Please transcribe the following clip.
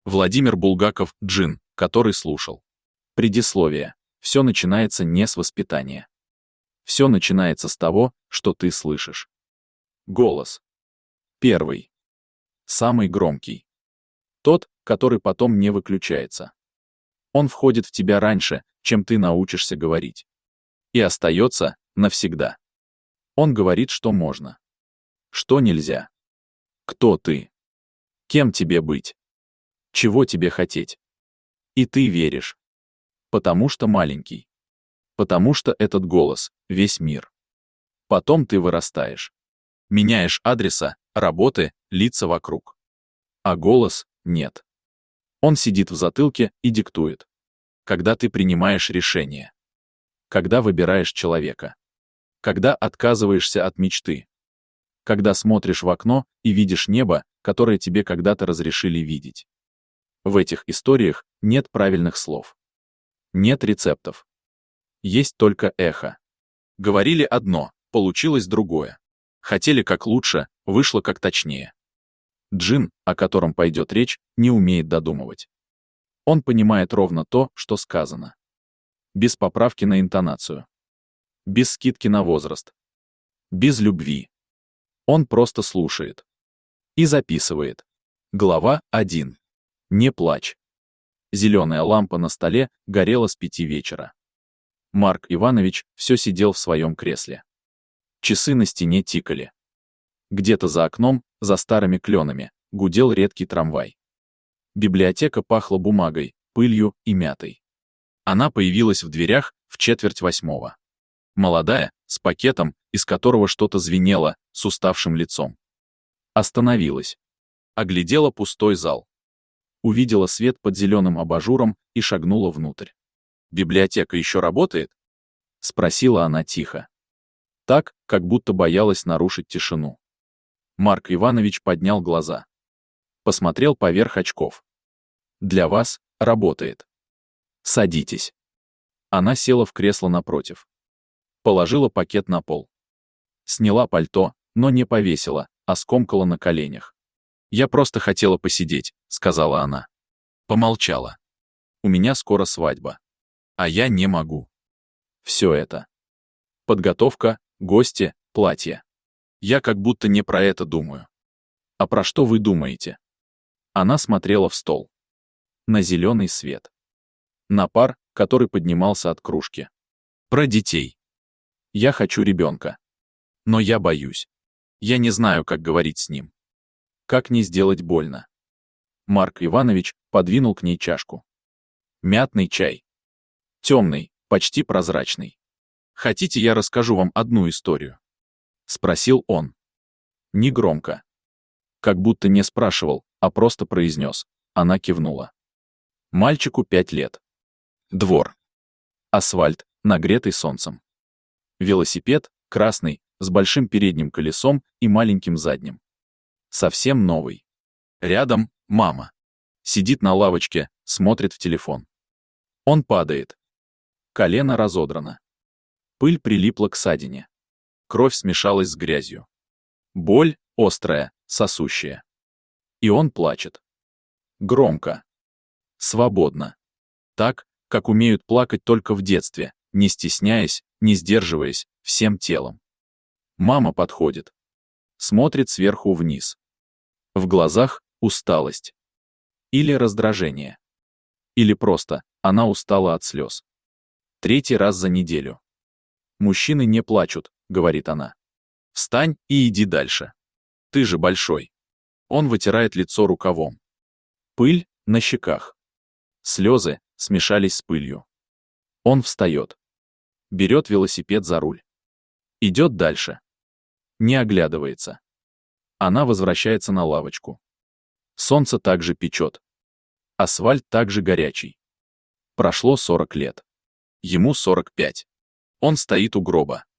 Владимир Булгаков, джин, который слушал. Предисловие. Все начинается не с воспитания. Все начинается с того, что ты слышишь. Голос. Первый. Самый громкий. Тот, который потом не выключается. Он входит в тебя раньше, чем ты научишься говорить. И остается навсегда. Он говорит, что можно. Что нельзя. Кто ты? Кем тебе быть? Чего тебе хотеть? И ты веришь. Потому что маленький. Потому что этот голос — весь мир. Потом ты вырастаешь. Меняешь адреса, работы, лица вокруг. А голос — нет. Он сидит в затылке и диктует. Когда ты принимаешь решение. Когда выбираешь человека. Когда отказываешься от мечты. Когда смотришь в окно и видишь небо, которое тебе когда-то разрешили видеть. В этих историях нет правильных слов. Нет рецептов. Есть только эхо. Говорили одно, получилось другое. Хотели как лучше, вышло как точнее. Джин, о котором пойдет речь, не умеет додумывать. Он понимает ровно то, что сказано. Без поправки на интонацию. Без скидки на возраст. Без любви. Он просто слушает. И записывает. Глава 1. Не плачь. Зеленая лампа на столе горела с 5 вечера. Марк Иванович все сидел в своем кресле. Часы на стене тикали. Где-то за окном, за старыми кленами, гудел редкий трамвай. Библиотека пахла бумагой, пылью и мятой. Она появилась в дверях в 7:45. Молодая, с пакетом, из которого что-то звенело, с уставшим лицом. Остановилась. Оглядела пустой зал. Увидела свет под зеленым абажуром и шагнула внутрь. «Библиотека еще работает?» — спросила она тихо. Так, как будто боялась нарушить тишину. Марк Иванович поднял глаза. Посмотрел поверх очков. «Для вас работает. Садитесь». Она села в кресло напротив. Положила пакет на пол. Сняла пальто, но не повесила, а скомкала на коленях. «Я просто хотела посидеть», — сказала она. Помолчала. «У меня скоро свадьба. А я не могу. Все это. Подготовка, гости, платье. Я как будто не про это думаю. А про что вы думаете?» Она смотрела в стол. На зеленый свет. На пар, который поднимался от кружки. Про детей. Я хочу ребенка. Но я боюсь. Я не знаю, как говорить с ним. Как не сделать больно. Марк Иванович подвинул к ней чашку. Мятный чай. Темный, почти прозрачный. «Хотите, я расскажу вам одну историю?» — спросил он. Негромко. Как будто не спрашивал, а просто произнес. Она кивнула. Мальчику 5 лет. Двор. Асфальт, нагретый солнцем. Велосипед, красный, с большим передним колесом и маленьким задним. Совсем новый. Рядом мама. Сидит на лавочке, смотрит в телефон. Он падает. Колено разодрано. Пыль прилипла к ссадине. Кровь смешалась с грязью. Боль, острая, сосущая. И он плачет. Громко. Свободно. Так, как умеют плакать только в детстве, не стесняясь, не сдерживаясь, всем телом. Мама подходит. Смотрит сверху вниз. В глазах усталость. Или раздражение. Или просто она устала от слез. 3-й раз за неделю. «Мужчины не плачут», — говорит она. «Встань и иди дальше. Ты же большой». Он вытирает лицо рукавом. Пыль на щеках. Слезы смешались с пылью. Он встает. Берет велосипед за руль. Идет дальше. Не оглядывается. Она возвращается на лавочку. Солнце также печет. Асфальт также горячий. Прошло 40 лет. Ему 45. Он стоит у гроба.